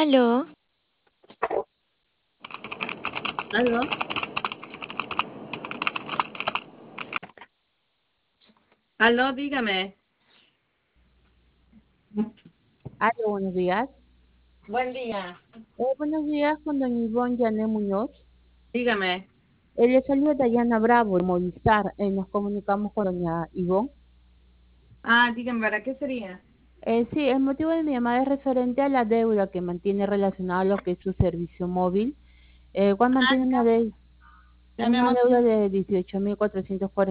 Aló, Aló, aló, dígame. Aló, buenos días. Buen día. Buenos días con doña Ivonne Yané Muñoz. Dígame. Le saluda Dayana Bravo, de Movistar. Nos comunicamos con doña Ivonne. Dígame, ¿para qué sería? Sí, el motivo de mi llamada es referente a la deuda que mantiene relacionada a lo que es su servicio móvil. ¿Cuál mantiene Ya, ya me una hemos... deuda de 18.440?